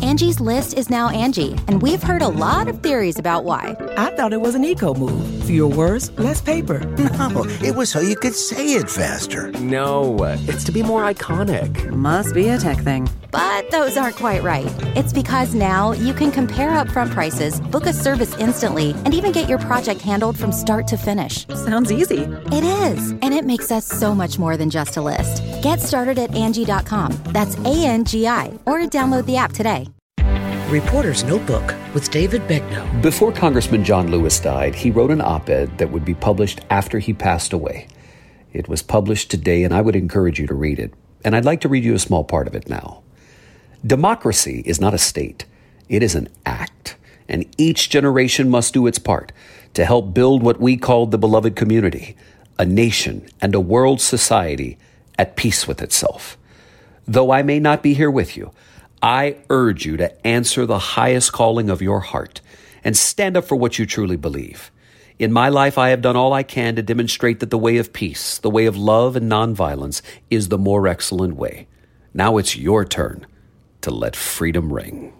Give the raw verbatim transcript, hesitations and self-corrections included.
Angie's List is now Angie, and we've heard a lot of theories about why. I thought it was an eco move. Fewer words, less paper. No, it was so you could say it faster. No, it's to be more iconic. Must be a tech thing. But those aren't quite right. It's because now you can compare upfront prices, book a service instantly, and even get your project handled from start to finish. Sounds easy. It is, and it makes us so much more than just a list. Get started at Angie dot com. That's A N G I, or download the app today. Reporter's Notebook with David Begnaud. Before Congressman John Lewis died, he wrote an op-ed that would be published after he passed away. It was published today, and I would encourage you to read it. And I'd like to read you a small part of it now. Democracy is not a state. It is an act, and each generation must do its part to help build what we call the beloved community, a nation and a world society at peace with itself. Though I may not be here with you, I urge you to answer the highest calling of your heart and stand up for what you truly believe. In my life, I have done all I can to demonstrate that the way of peace, the way of love and nonviolence, is the more excellent way. Now it's your turn to let freedom ring.